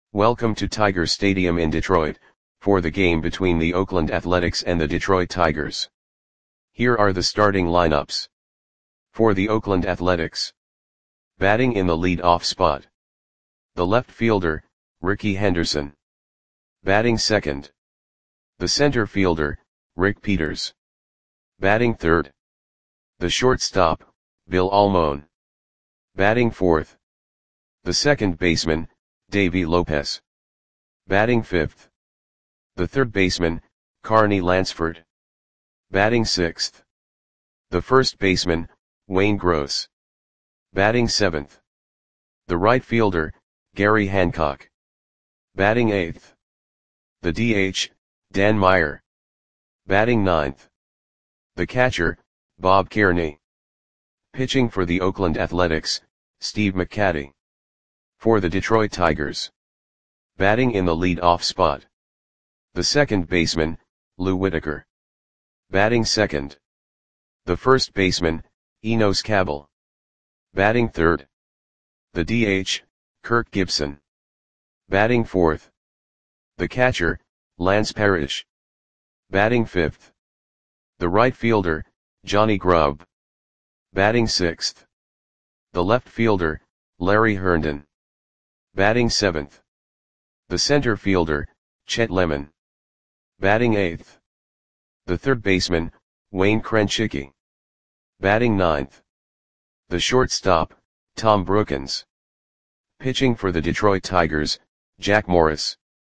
Welcome to Tiger Stadium in Detroit, for the game between the Oakland Athletics and the Detroit Tigers. Here are the starting lineups. For the Oakland Athletics. Batting in the lead-off spot. The left fielder, Rickey Henderson. Batting second. The center fielder, Rick Peters. Batting third. The shortstop, Bill Almon. Batting fourth. The second baseman, Davey Lopez. Batting fifth. The third baseman, Carney Lansford. Batting sixth. The first baseman, Wayne Gross. Batting seventh. The right fielder, Gary Hancock. Batting eighth. The DH, Dan Meyer. Batting ninth. The catcher, Bob Kearney. Pitching for the Oakland Athletics, Steve McCatty. For the Detroit Tigers. Batting in the lead-off spot. The second baseman, Lou Whitaker. Batting second. The first baseman, Enos Cabell. Batting third. The DH, Kirk Gibson. Batting fourth. The catcher, Lance Parrish. Batting fifth. The right fielder, Johnny Grubb. Batting sixth. The left fielder, Larry Herndon. Batting seventh. The center fielder, Chet Lemon. Batting eighth. The third baseman, Wayne Krenchicki. Batting ninth. The shortstop, Tom Brookens. Pitching for the Detroit Tigers, Jack Morris.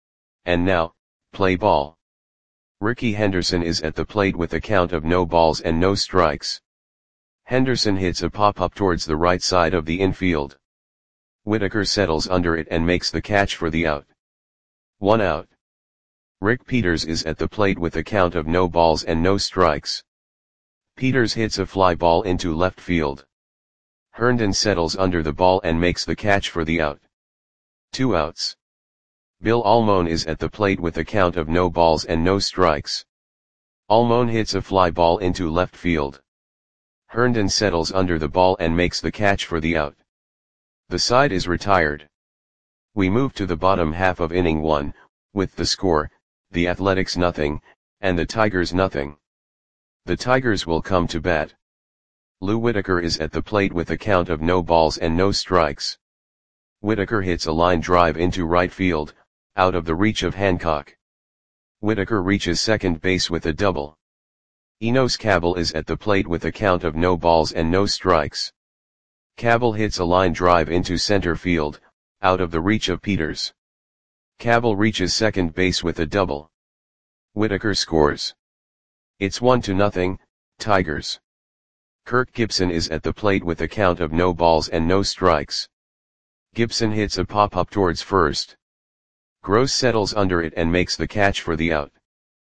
And now, play ball. Rickey Henderson is at the plate with a count of no balls and no strikes. Henderson hits a pop-up towards the right side of the infield. Whitaker settles under it and makes the catch for the out. 1 out. Rick Peters is at the plate with a count of no balls and no strikes. Peters hits a fly ball into left field. Herndon settles under the ball and makes the catch for the out. 2 outs. Bill Almon is at the plate with a count of no balls and no strikes. Almon hits a fly ball into left field. Herndon settles under the ball and makes the catch for the out. The side is retired. We move to the bottom half of inning 1, with the score, the Athletics nothing, and the Tigers nothing. The Tigers will come to bat. Lou Whitaker is at the plate with a count of no balls and no strikes. Whitaker hits a line drive into right field, out of the reach of Hancock. Whitaker reaches second base with a double. Enos Cabell is at the plate with a count of no balls and no strikes. Cabell hits a line drive into center field, out of the reach of Peters. Cabell reaches second base with a double. Whitaker scores. It's 1-0, Tigers. Kirk Gibson is at the plate with a count of no balls and no strikes. Gibson hits a pop-up towards first. Gross settles under it and makes the catch for the out.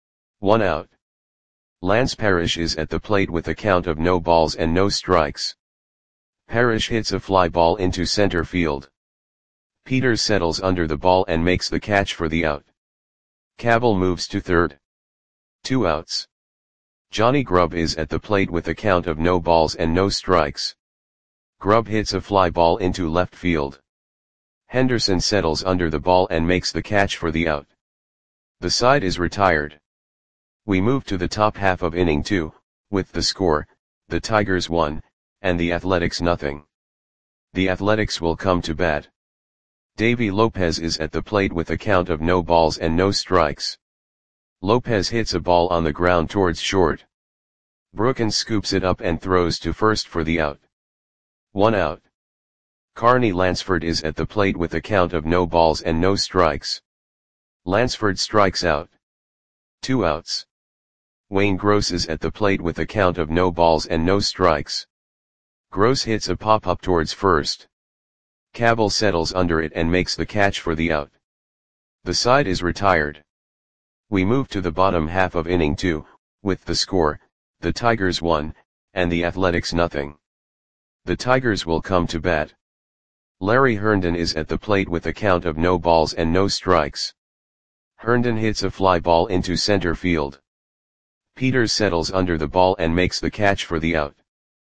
1 out. Lance Parrish is at the plate with a count of no balls and no strikes. Parrish hits a fly ball into center field. Peters settles under the ball and makes the catch for the out. Cabell moves to third. 2 outs. Johnny Grubb is at the plate with a count of no balls and no strikes. Grubb hits a fly ball into left field. Henderson settles under the ball and makes the catch for the out. The side is retired. We move to the top half of inning 2, with the score, the Tigers 1, and the Athletics nothing. The Athletics will come to bat. Davey Lopez is at the plate with a count of no balls and no strikes. Lopez hits a ball on the ground towards short. Brookens scoops it up and throws to first for the out. 1 out. Carney Lansford is at the plate with a count of no balls and no strikes. Lansford strikes out. 2 outs. Wayne Gross is at the plate with a count of no balls and no strikes. Gross hits a pop-up towards first. Cabell settles under it and makes the catch for the out. The side is retired. We move to the bottom half of inning 2, with the score, the Tigers 1, and the Athletics nothing. The Tigers will come to bat. Larry Herndon is at the plate with a count of no balls and no strikes. Herndon hits a fly ball into center field. Peters settles under the ball and makes the catch for the out.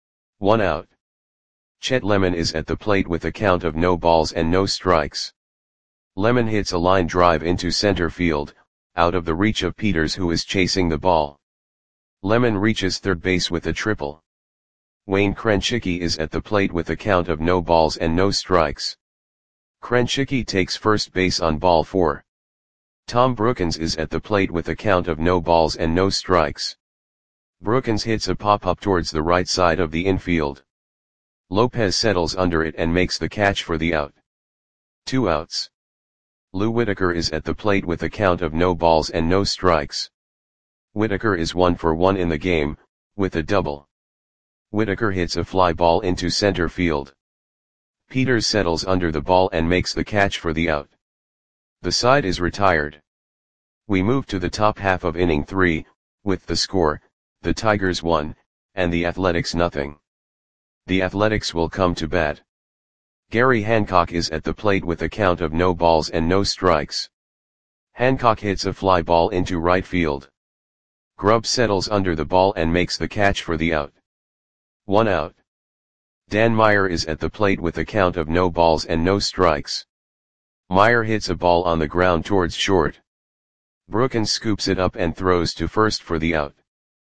1 out. Chet Lemon is at the plate with a count of no balls and no strikes. Lemon hits a line drive into center field, out of the reach of Peters, who is chasing the ball. Lemon reaches third base with a triple. Wayne Krenchicki is at the plate with a count of no balls and no strikes. Krenchicki takes first base on ball 4. Tom Brookins is at the plate with a count of no balls and no strikes. Brookins hits a pop-up towards the right side of the infield. Lopez settles under it and makes the catch for the out. 2 outs. Lou Whitaker is at the plate with a count of no balls and no strikes. Whitaker is 1 for 1 in the game, with a double. Whitaker hits a fly ball into center field. Peters settles under the ball and makes the catch for the out. The side is retired. We move to the top half of inning 3, with the score, the Tigers 1, and the Athletics nothing. The Athletics will come to bat. Gary Hancock is at the plate with a count of no balls and no strikes. Hancock hits a fly ball into right field. Grubb settles under the ball and makes the catch for the out. 1 out. Dan Meyer is at the plate with a count of no balls and no strikes. Meyer hits a ball on the ground towards short. Brookins scoops it up and throws to first for the out.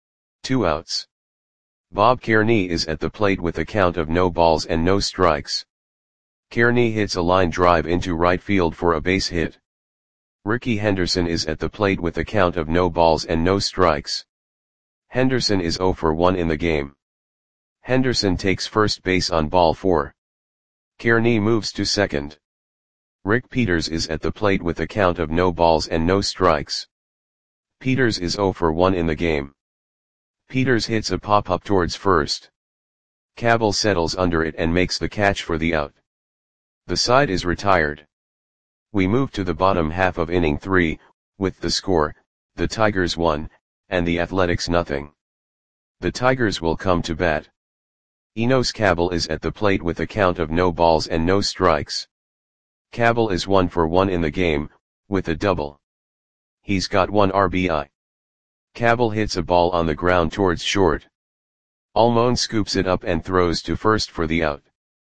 2 outs. Bob Kearney is at the plate with a count of no balls and no strikes. Kearney hits a line drive into right field for a base hit. Ricky Henderson is at the plate with a count of no balls and no strikes. Henderson is 0 for 1 in the game. Henderson takes first base on ball 4. Kearney moves to second. Rick Peters is at the plate with a count of no balls and no strikes. Peters is 0 for 1 in the game. Peters hits a pop-up towards first. Cabell settles under it and makes the catch for the out. The side is retired. We move to the bottom half of inning 3, with the score, the Tigers 1, and the Athletics nothing. The Tigers will come to bat. Enos Cabell is at the plate with a count of no balls and no strikes. Cabell is 1 for 1 in the game, with a double. He's got 1 RBI. Cabell hits a ball on the ground towards short. Almon scoops it up and throws to first for the out.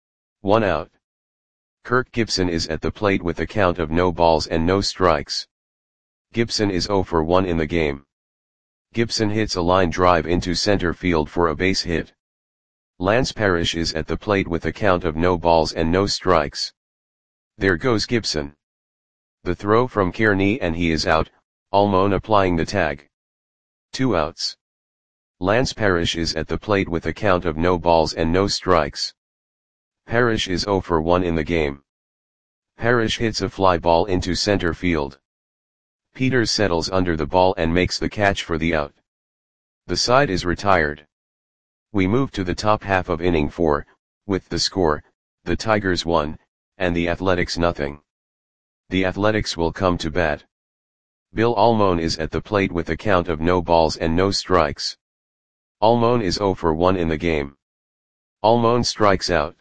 1 out. Kirk Gibson is at the plate with a count of no balls and no strikes. Gibson is 0 for 1 in the game. Gibson hits a line drive into center field for a base hit. Lance Parrish is at the plate with a count of no balls and no strikes. There goes Gibson. The throw from Kearney and he is out, Almon applying the tag. 2 outs. Lance Parrish is at the plate with a count of no balls and no strikes. Parrish is 0 for 1 in the game. Parrish hits a fly ball into center field. Peters settles under the ball and makes the catch for the out. The side is retired. We move to the top half of inning 4, with the score, the Tigers 1, and the Athletics nothing. The Athletics will come to bat. Bill Almon is at the plate with a count of no balls and no strikes. Almon is 0 for 1 in the game. Almon strikes out.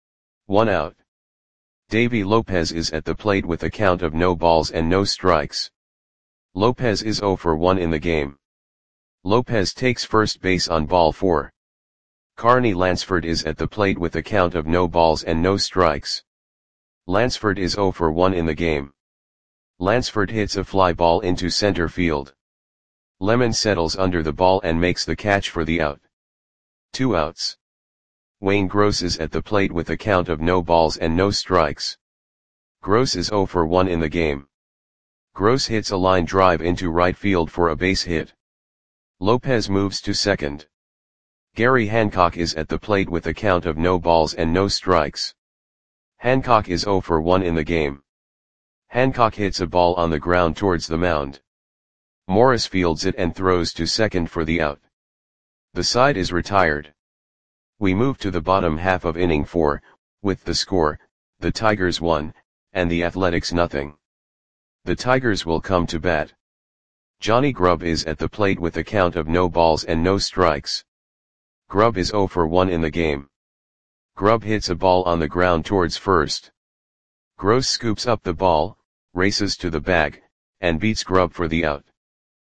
1 out. Davy Lopez is at the plate with a count of no balls and no strikes. Lopez is 0 for 1 in the game. Lopez takes first base on ball 4. Carney Lansford is at the plate with a count of no balls and no strikes. Lansford is 0 for 1 in the game. Lansford hits a fly ball into center field. Lemon settles under the ball and makes the catch for the out. 2 outs. Wayne Gross is at the plate with a count of no balls and no strikes. Gross is 0 for 1 in the game. Gross hits a line drive into right field for a base hit. Lopez moves to second. Gary Hancock is at the plate with a count of no balls and no strikes. Hancock is 0 for 1 in the game. Hancock hits a ball on the ground towards the mound. Morris fields it and throws to second for the out. The side is retired. We move to the bottom half of inning 4, with the score, the Tigers 1, and the Athletics nothing. The Tigers will come to bat. Johnny Grubb is at the plate with a count of no balls and no strikes. Grubb is 0 for 1 in the game. Grubb hits a ball on the ground towards first. Gross scoops up the ball, races to the bag, and beats Grubb for the out.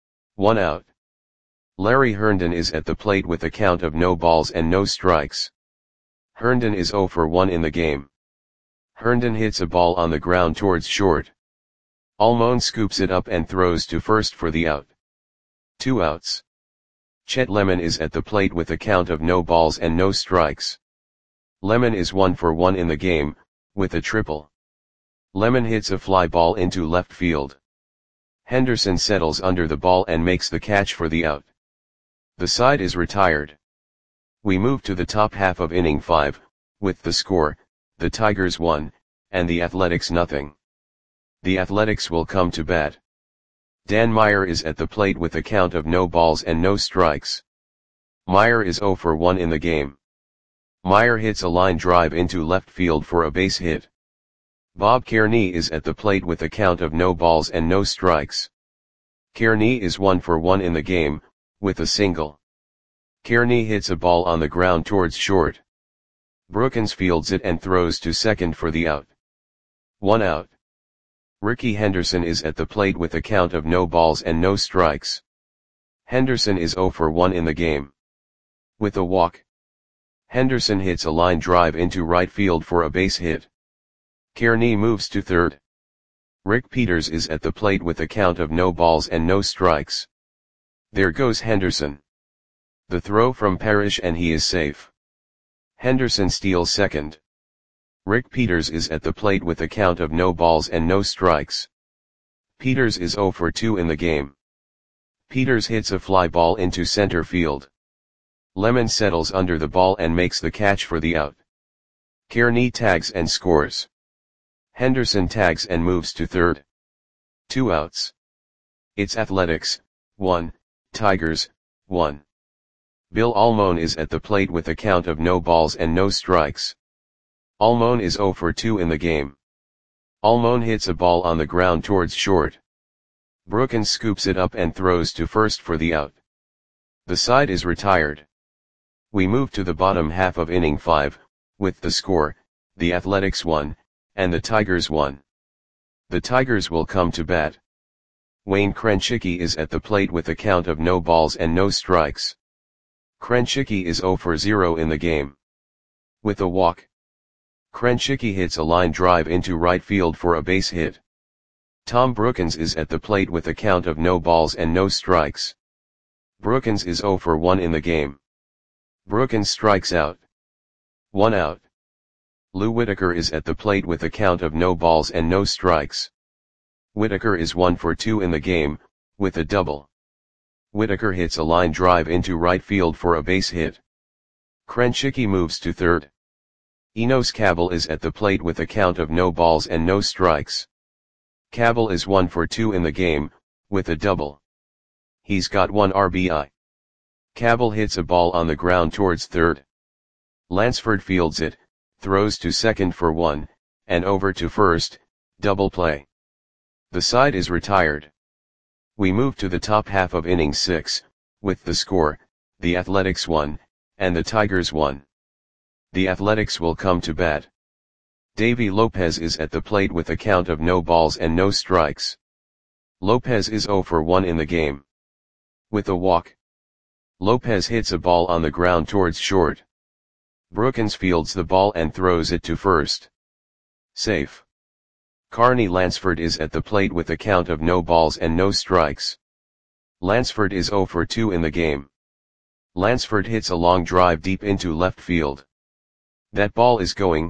1 out. Larry Herndon is at the plate with a count of no balls and no strikes. Herndon is 0 for 1 in the game. Herndon hits a ball on the ground towards short. Almon scoops it up and throws to first for the out. 2 outs. Chet Lemon is at the plate with a count of no balls and no strikes. Lemon is 1 for 1 in the game, with a triple. Lemon hits a fly ball into left field. Henderson settles under the ball and makes the catch for the out. The side is retired. We move to the top half of inning 5, with the score, the Tigers 1, and the Athletics nothing. The Athletics will come to bat. Dan Meyer is at the plate with a count of no balls and no strikes. Meyer is 0 for 1 in the game. Meyer hits a line drive into left field for a base hit. Bob Kearney is at the plate with a count of no balls and no strikes. Kearney is 1 for 1 in the game, with a single. Kearney hits a ball on the ground towards short. Brookins fields it and throws to second for the out. 1 out. Ricky Henderson is at the plate with a count of no balls and no strikes. Henderson is 0 for 1 in the game. With a walk. Henderson hits a line drive into right field for a base hit. Kearney moves to third. Rick Peters is at the plate with a count of no balls and no strikes. There goes Henderson. The throw from Parrish and he is safe. Henderson steals second. Rick Peters is at the plate with a count of no balls and no strikes. Peters is 0 for 2 in the game. Peters hits a fly ball into center field. Lemon settles under the ball and makes the catch for the out. Kearney tags and scores. Henderson tags and moves to third. 2 outs. It's Athletics, 1, Tigers, 1. Bill Almon is at the plate with a count of no balls and no strikes. Almon is 0 for 2 in the game. Almon hits a ball on the ground towards short. Brookins scoops it up and throws to first for the out. The side is retired. We move to the bottom half of inning 5, with the score, the Athletics 1, and the Tigers 1. The Tigers will come to bat. Wayne Krenchicki is at the plate with a count of no balls and no strikes. Krenchicki is 0 for 0 in the game. With a walk. Krenchicki hits a line drive into right field for a base hit. Tom Brookins is at the plate with a count of no balls and no strikes. Brookins is 0 for 1 in the game. Brookins strikes out. 1 out. Lou Whitaker is at the plate with a count of no balls and no strikes. Whitaker is 1 for 2 in the game, with a double. Whitaker hits a line drive into right field for a base hit. Krenchicki moves to third. Enos Cabell is at the plate with a count of no balls and no strikes. Cabell is 1 for 2 in the game, with a double. He's got 1 RBI. Cabell hits a ball on the ground towards third. Lansford fields it, throws to second for 1, and over to first, double play. The side is retired. We move to the top half of inning 6, with the score, the Athletics 1, and the Tigers 1. The Athletics will come to bat. Davy Lopez is at the plate with a count of no balls and no strikes. Lopez is 0 for 1 in the game. With a walk. Lopez hits a ball on the ground towards short. Brookins fields the ball and throws it to first. Safe. Carney Lansford is at the plate with a count of no balls and no strikes. Lansford is 0 for 2 in the game. Lansford hits a long drive deep into left field. That ball is going,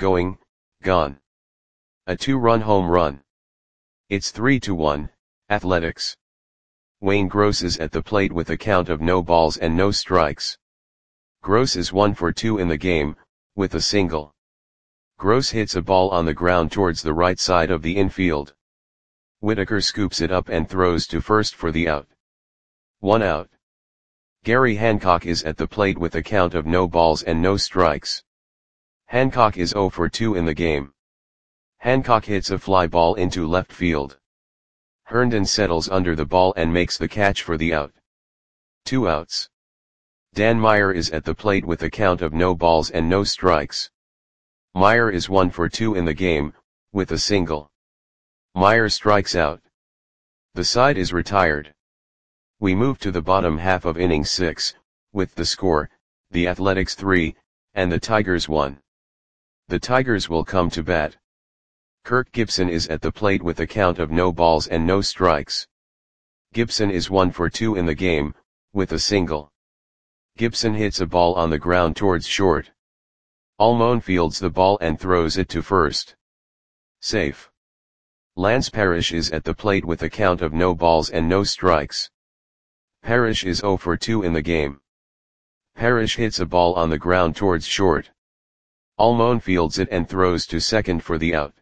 gone. A 2-run home run. It's 3-1, Athletics. Wayne Gross is at the plate with a count of no balls and no strikes. Gross is 1 for 2 in the game, with a single. Gross hits a ball on the ground towards the right side of the infield. Whitaker scoops it up and throws to first for the out. 1 out. Gary Hancock is at the plate with a count of no balls and no strikes. Hancock is 0 for 2 in the game. Hancock hits a fly ball into left field. Herndon settles under the ball and makes the catch for the out. 2 outs. Dan Meyer is at the plate with a count of no balls and no strikes. Meyer is 1 for 2 in the game, with a single. Meyer strikes out. The side is retired. We move to the bottom half of inning 6, with the score, the Athletics 3, and the Tigers 1. The Tigers will come to bat. Kirk Gibson is at the plate with a count of no balls and no strikes. Gibson is 1 for 2 in the game, with a single. Gibson hits a ball on the ground towards short. Almon fields the ball and throws it to first. Safe. Lance Parrish is at the plate with a count of no balls and no strikes. Parrish is 0 for 2 in the game. Parrish hits a ball on the ground towards short. Almon fields it and throws to second for the out.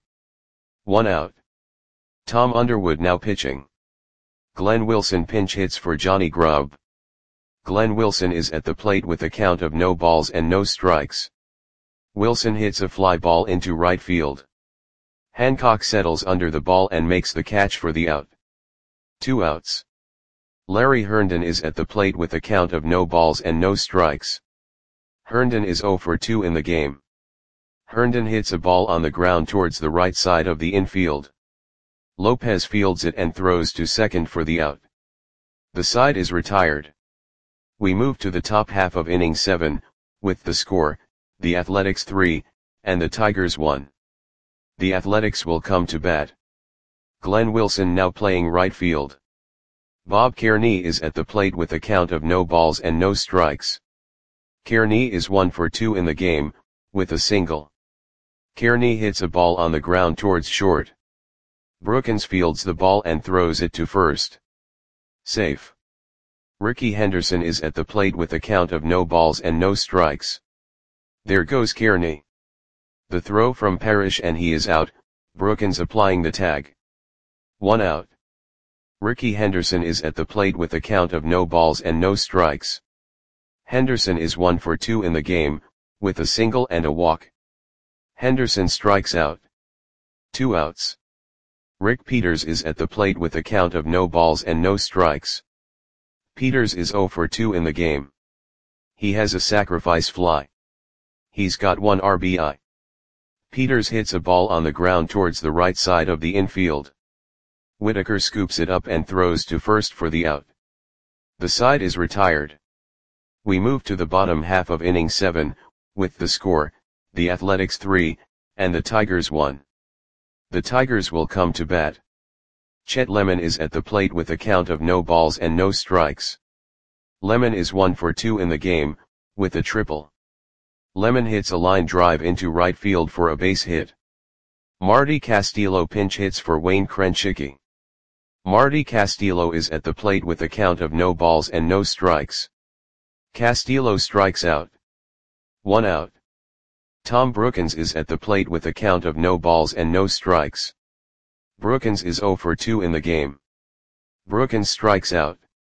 1 out. Tom Underwood now pitching. Glenn Wilson pinch hits for Johnny Grubb. Glenn Wilson is at the plate with a count of no balls and no strikes. Wilson hits a fly ball into right field. Hancock settles under the ball and makes the catch for the out. 2 outs. Larry Herndon is at the plate with a count of no balls and no strikes. Herndon is 0 for 2 in the game. Herndon hits a ball on the ground towards the right side of the infield. Lopez fields it and throws to second for the out. The side is retired. We move to the top half of inning 7, with the score, the Athletics 3, and the Tigers 1. The Athletics will come to bat. Glenn Wilson now playing right field. Bob Kearney is at the plate with a count of no balls and no strikes. Kearney is 1 for 2 in the game, with a single. Kearney hits a ball on the ground towards short. Brookins fields the ball and throws it to first. Safe. Ricky Henderson is at the plate with a count of no balls and no strikes. There goes Kearney. The throw from Parrish and he is out, Brookins applying the tag. 1 out. Ricky Henderson is at the plate with a count of no balls and no strikes. Henderson is 1 for 2 in the game, with a single and a walk. Henderson strikes out. 2 outs. Rick Peters is at the plate with a count of no balls and no strikes. Peters is 0 for 2 in the game. He has a sacrifice fly. He's got 1 RBI. Peters hits a ball on the ground towards the right side of the infield. Whitaker scoops it up and throws to first for the out. The side is retired. We move to the bottom half of inning 7, with the score, the Athletics 3, and the Tigers 1. The Tigers will come to bat. Chet Lemon is at the plate with a count of no balls and no strikes. Lemon is 1 for 2 in the game, with a triple. Lemon hits a line drive into right field for a base hit. Marty Castillo pinch hits for Wayne Krenchicki. Marty Castillo is at the plate with a count of no balls and no strikes. Castillo strikes out. 1 out. Tom Brookins is at the plate with a count of no balls and no strikes. Brookins is 0 for 2 in the game. Brookins strikes out.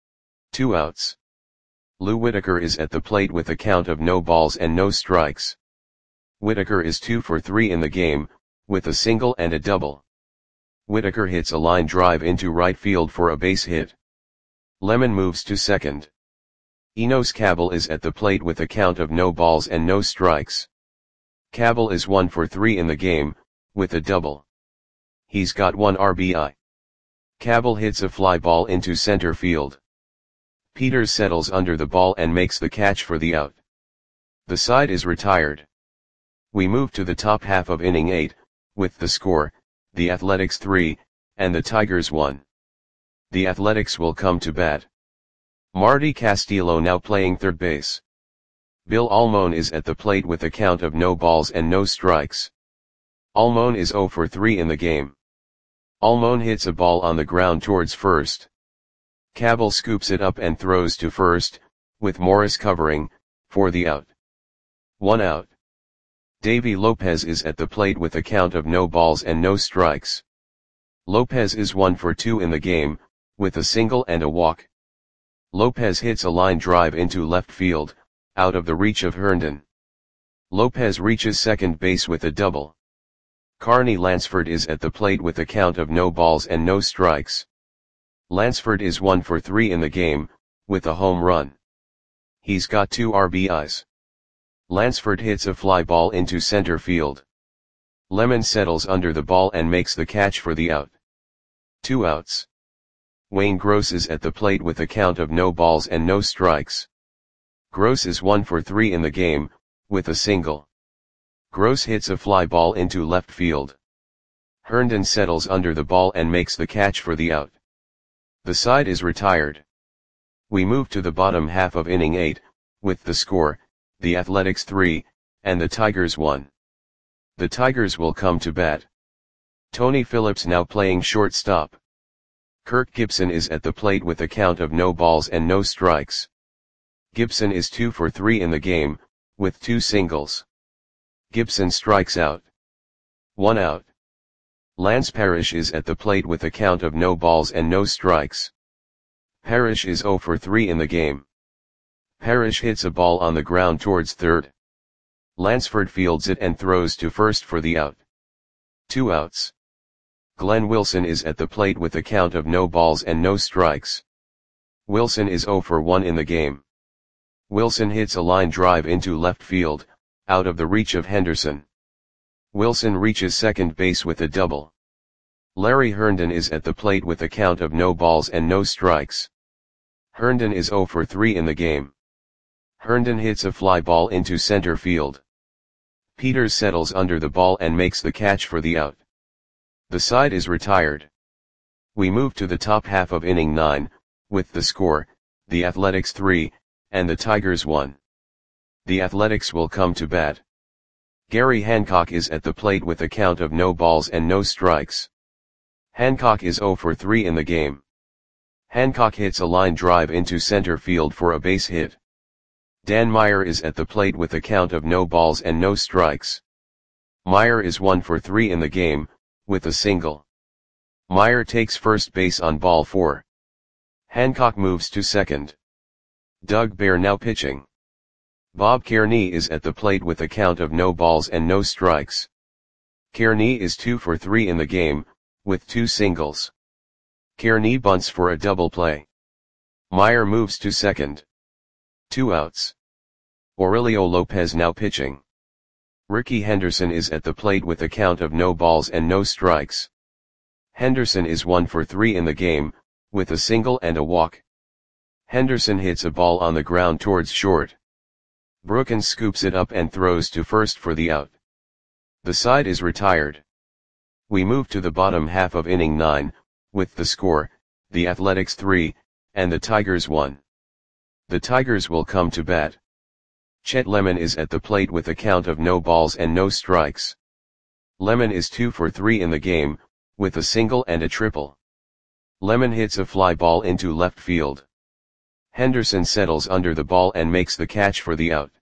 2 outs. Lou Whitaker is at the plate with a count of no balls and no strikes. Whitaker is 2 for 3 in the game, with a single and a double. Whitaker hits a line drive into right field for a base hit. Lemon moves to second. Enos Cabell is at the plate with a count of no balls and no strikes. Cabell is 1 for 3 in the game, with a double. He's got 1 RBI. Cabell hits a fly ball into center field. Peters settles under the ball and makes the catch for the out. The side is retired. We move to the top half of inning 8, with the score, the Athletics 3, and the Tigers 1. The Athletics will come to bat. Marty Castillo now playing third base. Bill Almon is at the plate with a count of no balls and no strikes. Almon is 0 for 3 in the game. Almon hits a ball on the ground towards first. Cabell scoops it up and throws to first, with Morris covering, for the out. 1 out. Davy Lopez is at the plate with a count of no balls and no strikes. Lopez is 1 for 2 in the game, with a single and a walk. Lopez hits a line drive into left field, out of the reach of Herndon. Lopez reaches second base with a double. Carney Lansford is at the plate with a count of no balls and no strikes. Lansford is 1 for 3 in the game, with a home run. He's got 2 RBIs. Lansford hits a fly ball into center field. Lemon settles under the ball and makes the catch for the out. 2 outs. Wayne Gross is at the plate with a count of no balls and no strikes. Gross is 1 for 3 in the game, with a single. Gross hits a fly ball into left field. Herndon settles under the ball and makes the catch for the out. The side is retired. We move to the bottom half of inning 8, with the score, the Athletics 3, and the Tigers 1. The Tigers will come to bat. Tony Phillips now playing shortstop. Kirk Gibson is at the plate with a count of no balls and no strikes. Gibson is 2 for 3 in the game, with 2 singles. Gibson strikes out. 1 out. Lance Parrish is at the plate with a count of no balls and no strikes. Parrish is 0 for 3 in the game. Parrish hits a ball on the ground towards third. Lansford fields it and throws to first for the out. 2 outs. Glenn Wilson is at the plate with a count of no balls and no strikes. Wilson is 0 for 1 in the game. Wilson hits a line drive into left field, out of the reach of Henderson. Wilson reaches second base with a double. Larry Herndon is at the plate with a count of no balls and no strikes. Herndon is 0 for 3 in the game. Herndon hits a fly ball into center field. Peters settles under the ball and makes the catch for the out. The side is retired. We move to the top half of inning 9, with the score, the Athletics 3, and the Tigers 1. The Athletics will come to bat. Gary Hancock is at the plate with a count of no balls and no strikes. Hancock is 0 for 3 in the game. Hancock hits a line drive into center field for a base hit. Dan Meyer is at the plate with a count of no balls and no strikes. Meyer is 1 for 3 in the game, with a single. Meyer takes first base on ball 4. Hancock moves to second. Doug Bear now pitching. Bob Kearney is at the plate with a count of no balls and no strikes. Kearney is 2 for 3 in the game, with 2 singles. Kearney bunts for a double play. Meyer moves to second. 2 outs. Aurelio Lopez now pitching. Ricky Henderson is at the plate with a count of no balls and no strikes. Henderson is 1 for 3 in the game, with a single and a walk. Henderson hits a ball on the ground towards short. Brookins scoops it up and throws to first for the out. The side is retired. We move to the bottom half of inning 9, with the score, the Athletics 3, and the Tigers 1. The Tigers will come to bat. Chet Lemon is at the plate with a count of no balls and no strikes. Lemon is 2 for 3 in the game, with a single and a triple. Lemon hits a fly ball into left field. Henderson settles under the ball and makes the catch for the out.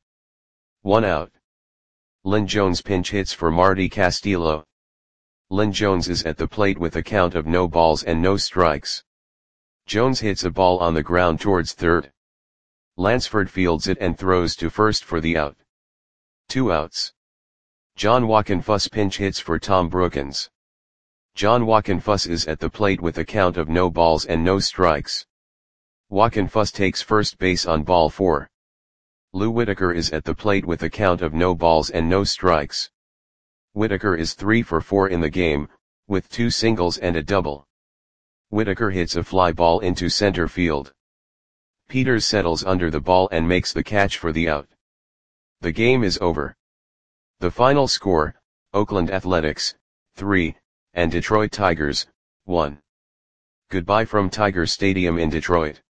1 out. Lynn Jones pinch hits for Marty Castillo. Lynn Jones is at the plate with a count of no balls and no strikes. Jones hits a ball on the ground towards third. Lansford fields it and throws to first for the out. 2 outs. John Wockenfuss pinch hits for Tom Brookins. John Wockenfuss is at the plate with a count of no balls and no strikes. Wockenfuss takes first base on ball 4. Lou Whitaker is at the plate with a count of no balls and no strikes. Whitaker is 3 for 4 in the game, with 2 singles and a double. Whitaker hits a fly ball into center field. Peters settles under the ball and makes the catch for the out. The game is over. The final score, Oakland Athletics, 3, and Detroit Tigers, 1. Goodbye from Tiger Stadium in Detroit.